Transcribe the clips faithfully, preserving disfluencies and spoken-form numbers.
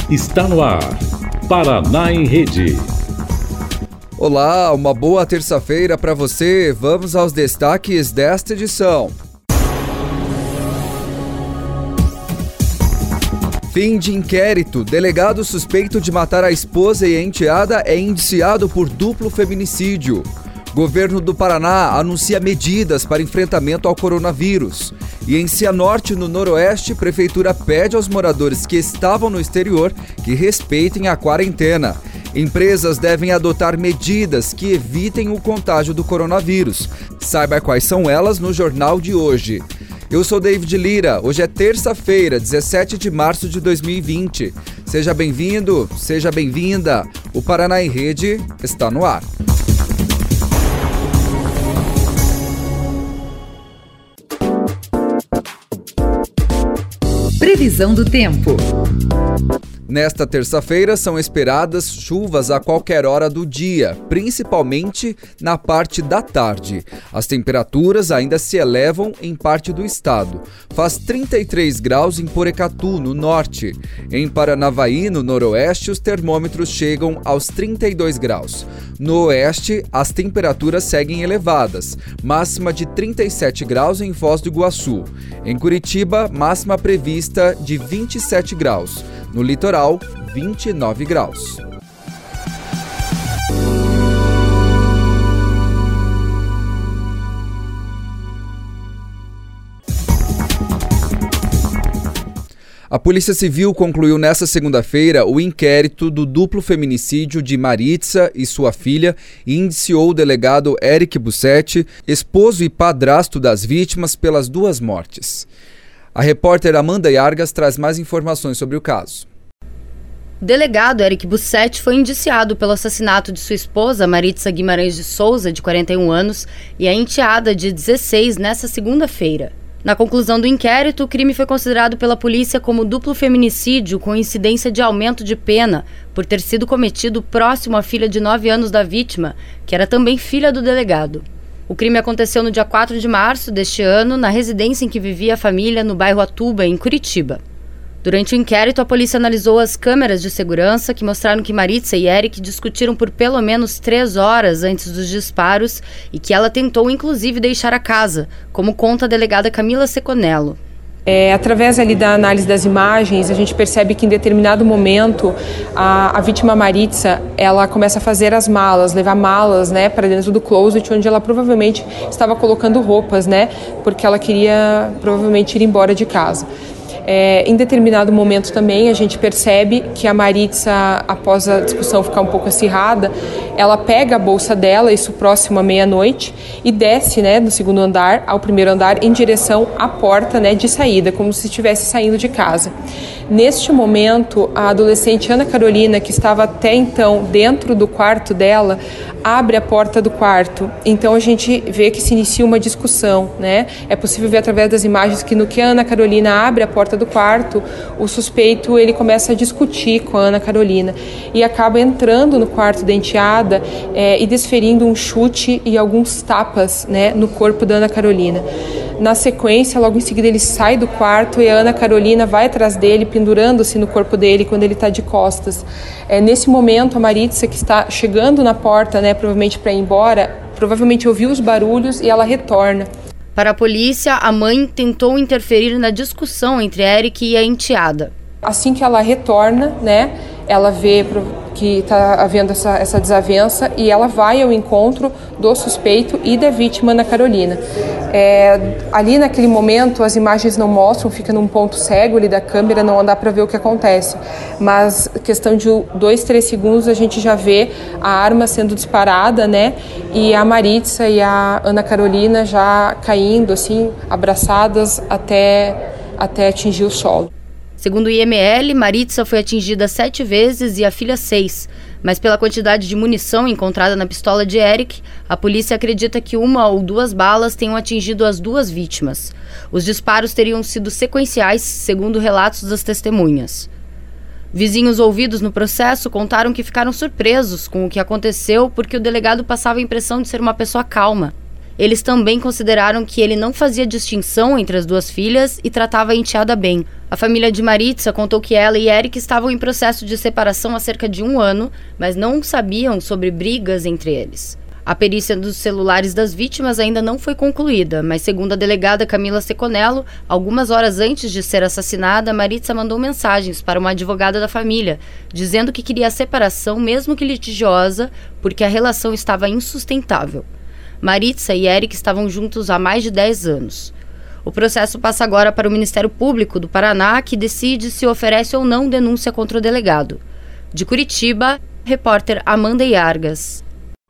Está no ar, Paraná em Rede. Olá, uma boa terça-feira para você. Vamos aos destaques desta edição. Fim de inquérito. Delegado suspeito de matar a esposa e a enteada é indiciado por duplo feminicídio. Governo do Paraná anuncia medidas para enfrentamento ao coronavírus. E em Cianorte, no Noroeste, Prefeitura pede aos moradores que estavam no exterior que respeitem a quarentena. Empresas devem adotar medidas que evitem o contágio do coronavírus. Saiba quais são elas no Jornal de hoje. Eu sou David Lira, hoje é terça-feira, dezessete de março de dois mil e vinte. Seja bem-vindo, seja bem-vinda. O Paraná em Rede está no ar. Previsão do tempo. Nesta terça-feira são esperadas chuvas a qualquer hora do dia, principalmente na parte da tarde. As temperaturas ainda se elevam em parte do estado. Faz trinta e três graus em Porecatu, no norte. Em Paranavaí, no noroeste, os termômetros chegam aos trinta e dois graus. No oeste, as temperaturas seguem elevadas, máxima de trinta e sete graus em Foz do Iguaçu. Em Curitiba, máxima prevista de vinte e sete graus. No litoral, vinte e nove graus. A Polícia Civil concluiu nesta segunda-feira o inquérito do duplo feminicídio de Maritza e sua filha e indiciou o delegado Eric Bussetti, esposo e padrasto das vítimas, pelas duas mortes. A repórter Amanda Yargas traz mais informações sobre o caso. O delegado Eric Bussetti foi indiciado pelo assassinato de sua esposa, Maritza Guimarães de Souza, de quarenta e um anos, e a enteada, de dezesseis, nesta segunda-feira. Na conclusão do inquérito, o crime foi considerado pela polícia como duplo feminicídio com incidência de aumento de pena, por ter sido cometido próximo à filha de nove anos da vítima, que era também filha do delegado. O crime aconteceu no dia quatro de março deste ano, na residência em que vivia a família, no bairro Atuba, em Curitiba. Durante o inquérito, a polícia analisou as câmeras de segurança que mostraram que Maritza e Eric discutiram por pelo menos três horas antes dos disparos e que ela tentou, inclusive, deixar a casa, como conta a delegada Camila Seconello. É, através ali da análise das imagens, a gente percebe que em determinado momento a, a vítima Maritza, ela começa a fazer as malas, levar malas, né, para dentro do closet, onde ela provavelmente estava colocando roupas, né, porque ela queria provavelmente ir embora de casa. É, em determinado momento também a gente percebe que a Maritza, após a discussão ficar um pouco acirrada, ela pega a bolsa dela, isso próximo à meia-noite, e desce, né, no segundo andar, ao primeiro andar, em direção à porta, né, de saída, como se estivesse saindo de casa. Neste momento, a adolescente Ana Carolina, que estava até então dentro do quarto dela, abre a porta do quarto. Então a gente vê que se inicia uma discussão, né? É possível ver através das imagens que no que a Ana Carolina abre a porta do quarto, o suspeito ele começa a discutir com a Ana Carolina e acaba entrando no quarto da enteada é, e desferindo um chute e alguns tapas, né, no corpo da Ana Carolina. Na sequência, logo em seguida, ele sai do quarto e a Ana Carolina vai atrás dele, pendurando-se no corpo dele quando ele está de costas. É, nesse momento, a Maritza, que está chegando na porta, né, provavelmente para ir embora, provavelmente ouviu os barulhos e ela retorna. Para a polícia, a mãe tentou interferir na discussão entre Eric e a enteada. Assim que ela retorna, né, ela vê que está havendo essa, essa desavença e ela vai ao encontro do suspeito e da vítima, Ana Carolina. É, ali naquele momento as imagens não mostram, fica num ponto cego ali da câmera, não dá para ver o que acontece. Mas questão de dois, três segundos a gente já vê a arma sendo disparada, né? E a Maritza e a Ana Carolina já caindo, assim, abraçadas até, até atingir o solo. Segundo o I M L, Maritza foi atingida sete vezes e a filha seis, mas pela quantidade de munição encontrada na pistola de Eric, a polícia acredita que uma ou duas balas tenham atingido as duas vítimas. Os disparos teriam sido sequenciais, segundo relatos das testemunhas. Vizinhos ouvidos no processo contaram que ficaram surpresos com o que aconteceu porque o delegado passava a impressão de ser uma pessoa calma. Eles também consideraram que ele não fazia distinção entre as duas filhas e tratava a enteada bem. A família de Maritza contou que ela e Eric estavam em processo de separação há cerca de um ano, mas não sabiam sobre brigas entre eles. A perícia dos celulares das vítimas ainda não foi concluída, mas segundo a delegada Camila Seconello, algumas horas antes de ser assassinada, Maritza mandou mensagens para uma advogada da família, dizendo que queria a separação, mesmo que litigiosa, porque a relação estava insustentável. Maritza e Eric estavam juntos há mais de dez anos. O processo passa agora para o Ministério Público do Paraná, que decide se oferece ou não denúncia contra o delegado. De Curitiba, repórter Amanda Iargas.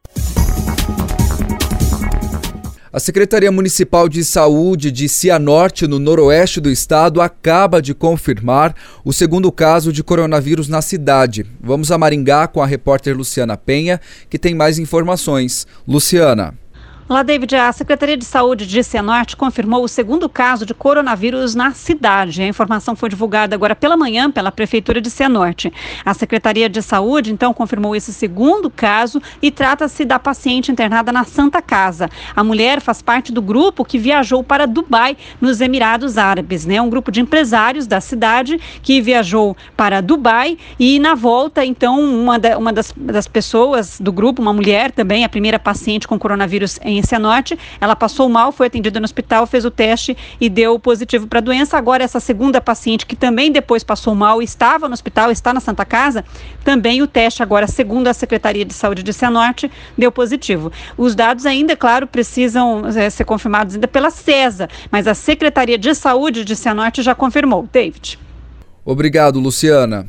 A Secretaria Municipal de Saúde de Cianorte, no noroeste do estado, acaba de confirmar o segundo caso de coronavírus na cidade. Vamos a Maringá com a repórter Luciana Penha, que tem mais informações. Luciana. Olá, David. A Secretaria de Saúde de Cianorte confirmou o segundo caso de coronavírus na cidade. A informação foi divulgada agora pela manhã pela Prefeitura de Cianorte. A Secretaria de Saúde, então, confirmou esse segundo caso e trata-se da paciente internada na Santa Casa. A mulher faz parte do grupo que viajou para Dubai, nos Emirados Árabes, né? Um grupo de empresários da cidade que viajou para Dubai e, na volta, então, uma, da, uma das, das pessoas do grupo, uma mulher também, a primeira paciente com coronavírus em em Cianorte, ela passou mal, foi atendida no hospital, fez o teste e deu positivo para a doença. Agora essa segunda paciente, que também depois passou mal, estava no hospital, está na Santa Casa, também o teste agora, segundo a Secretaria de Saúde de Cianorte, deu positivo. Os dados ainda, claro, precisam é, ser confirmados ainda pela CESA, mas a Secretaria de Saúde de Cianorte já confirmou. David. Obrigado, Luciana.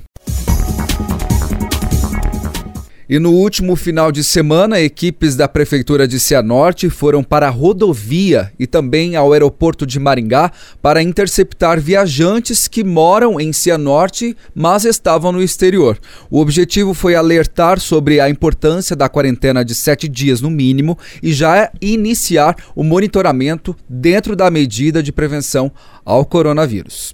E no último final de semana, equipes da Prefeitura de Cianorte foram para a rodovia e também ao aeroporto de Maringá para interceptar viajantes que moram em Cianorte, mas estavam no exterior. O objetivo foi alertar sobre a importância da quarentena de sete dias no mínimo e já iniciar o monitoramento dentro da medida de prevenção ao coronavírus.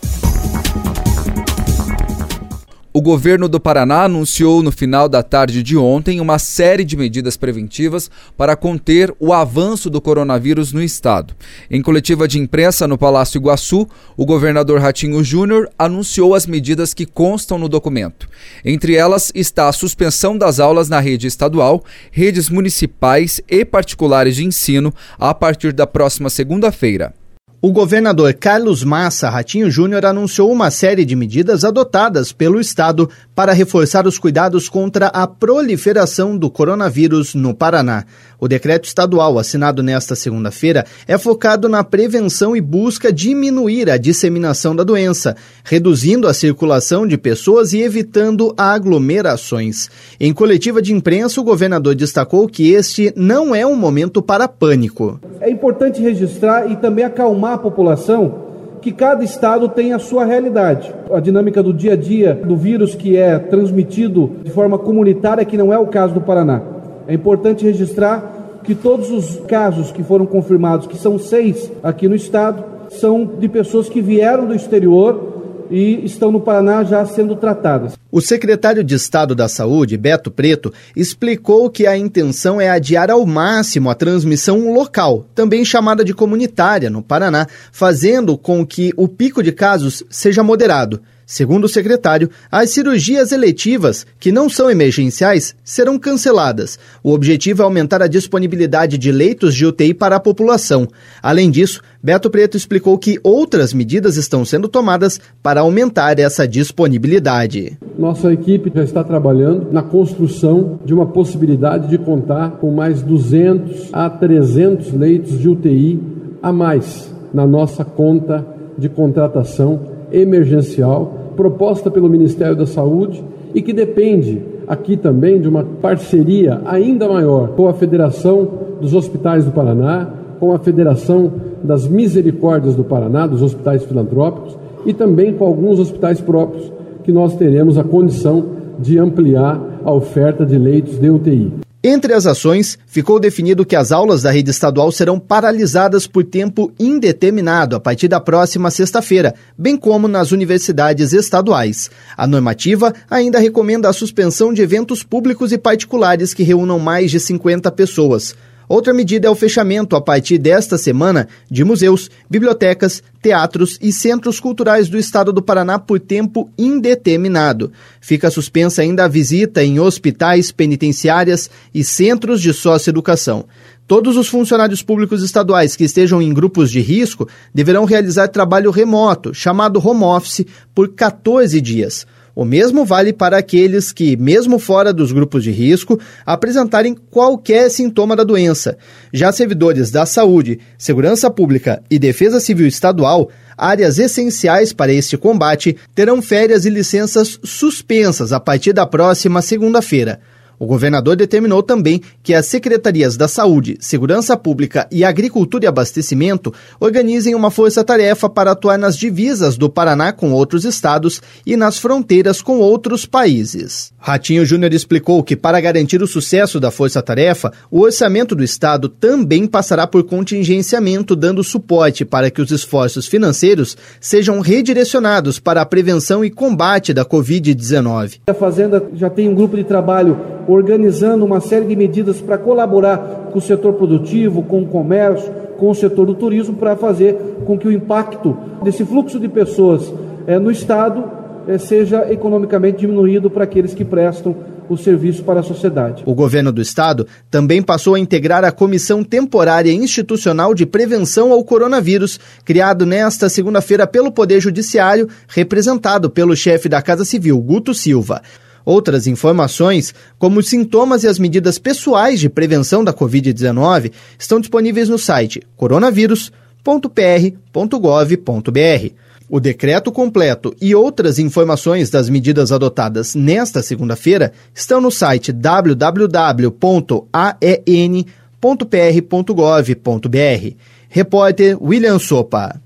O governo do Paraná anunciou no final da tarde de ontem uma série de medidas preventivas para conter o avanço do coronavírus no estado. Em coletiva de imprensa no Palácio Iguaçu, o governador Ratinho Júnior anunciou as medidas que constam no documento. Entre elas está a suspensão das aulas na rede estadual, redes municipais e particulares de ensino a partir da próxima segunda-feira. O governador Carlos Massa Ratinho Júnior anunciou uma série de medidas adotadas pelo Estado para reforçar os cuidados contra a proliferação do coronavírus no Paraná. O decreto estadual, assinado nesta segunda-feira, é focado na prevenção e busca diminuir a disseminação da doença, reduzindo a circulação de pessoas e evitando aglomerações. Em coletiva de imprensa, o governador destacou que este não é um momento para pânico. É importante registrar e também acalmar a população que cada estado tem a sua realidade. A dinâmica do dia a dia do vírus que é transmitido de forma comunitária, que não é o caso do Paraná. É importante registrar que todos os casos que foram confirmados, que são seis aqui no estado, são de pessoas que vieram do exterior e estão no Paraná já sendo tratadas. O secretário de Estado da Saúde, Beto Preto, explicou que a intenção é adiar ao máximo a transmissão local, também chamada de comunitária, no Paraná, fazendo com que o pico de casos seja moderado. Segundo o secretário, as cirurgias eletivas, que não são emergenciais, serão canceladas. O objetivo é aumentar a disponibilidade de leitos de U T I para a população. Além disso, Beto Preto explicou que outras medidas estão sendo tomadas para aumentar essa disponibilidade. Nossa equipe já está trabalhando na construção de uma possibilidade de contar com mais duzentos a trezentos leitos de U T I a mais na nossa conta de contratação emergencial, proposta pelo Ministério da Saúde e que depende aqui também de uma parceria ainda maior com a Federação dos Hospitais do Paraná, com a Federação das Misericórdias do Paraná, dos hospitais filantrópicos e também com alguns hospitais próprios que nós teremos a condição de ampliar a oferta de leitos de U T I. Entre as ações, ficou definido que as aulas da rede estadual serão paralisadas por tempo indeterminado a partir da próxima sexta-feira, bem como nas universidades estaduais. A normativa ainda recomenda a suspensão de eventos públicos e particulares que reúnam mais de cinquenta pessoas. Outra medida é o fechamento, a partir desta semana, de museus, bibliotecas, teatros e centros culturais do estado do Paraná por tempo indeterminado. Fica suspensa ainda a visita em hospitais, penitenciárias e centros de socioeducação. Todos os funcionários públicos estaduais que estejam em grupos de risco deverão realizar trabalho remoto, chamado home office, por quatorze dias. O mesmo vale para aqueles que, mesmo fora dos grupos de risco, apresentarem qualquer sintoma da doença. Já servidores da saúde, segurança pública e defesa civil estadual, áreas essenciais para este combate, terão férias e licenças suspensas a partir da próxima segunda-feira. O governador determinou também que as secretarias da Saúde, Segurança Pública e Agricultura e Abastecimento organizem uma força-tarefa para atuar nas divisas do Paraná com outros estados e nas fronteiras com outros países. Ratinho Júnior explicou que, para garantir o sucesso da força-tarefa, o orçamento do estado também passará por contingenciamento, dando suporte para que os esforços financeiros sejam redirecionados para a prevenção e combate da covid dezenove. A Fazenda já tem um grupo de trabalho organizando uma série de medidas para colaborar com o setor produtivo, com o comércio, com o setor do turismo, para fazer com que o impacto desse fluxo de pessoas é, no estado é, seja economicamente diminuído para aqueles que prestam o serviço para a sociedade. O governo do estado também passou a integrar a Comissão Temporária Institucional de Prevenção ao Coronavírus, criado nesta segunda-feira pelo Poder Judiciário, representado pelo chefe da Casa Civil, Guto Silva. Outras informações, como os sintomas e as medidas pessoais de prevenção da covid dezenove, estão disponíveis no site coronavírus ponto p r ponto gov ponto b r. O decreto completo e outras informações das medidas adotadas nesta segunda-feira estão no site w w w ponto a e n ponto p r ponto gov ponto b r. Repórter William Sopa.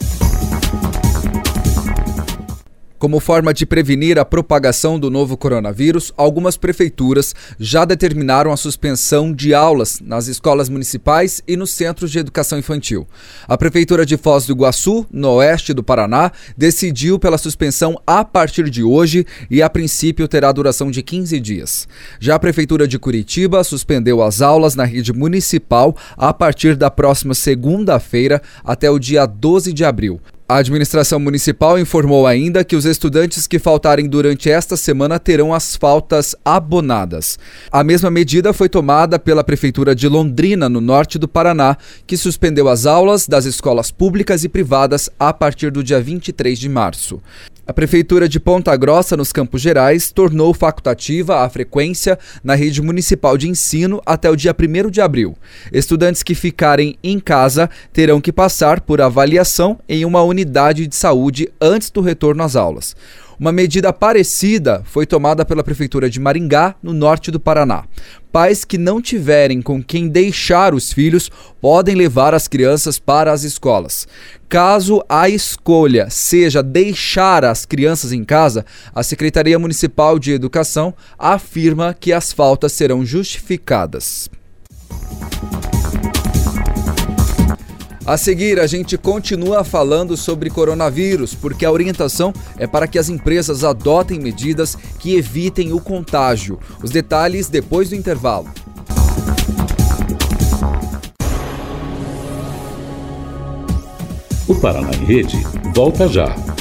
Como forma de prevenir a propagação do novo coronavírus, algumas prefeituras já determinaram a suspensão de aulas nas escolas municipais e nos centros de educação infantil. A Prefeitura de Foz do Iguaçu, no oeste do Paraná, decidiu pela suspensão a partir de hoje e, a princípio, terá duração de quinze dias. Já a Prefeitura de Curitiba suspendeu as aulas na rede municipal a partir da próxima segunda-feira até o dia doze de abril. A administração municipal informou ainda que os estudantes que faltarem durante esta semana terão as faltas abonadas. A mesma medida foi tomada pela Prefeitura de Londrina, no norte do Paraná, que suspendeu as aulas das escolas públicas e privadas a partir do dia vinte e três de março. A Prefeitura de Ponta Grossa, nos Campos Gerais, tornou facultativa a frequência na rede municipal de ensino até o dia primeiro de abril. Estudantes que ficarem em casa terão que passar por avaliação em uma unidade de saúde antes do retorno às aulas. Uma medida parecida foi tomada pela Prefeitura de Maringá, no norte do Paraná. Pais que não tiverem com quem deixar os filhos podem levar as crianças para as escolas. Caso a escolha seja deixar as crianças em casa, a Secretaria Municipal de Educação afirma que as faltas serão justificadas. A seguir, a gente continua falando sobre coronavírus, porque a orientação é para que as empresas adotem medidas que evitem o contágio. Os detalhes depois do intervalo. O Paraná em Rede volta já.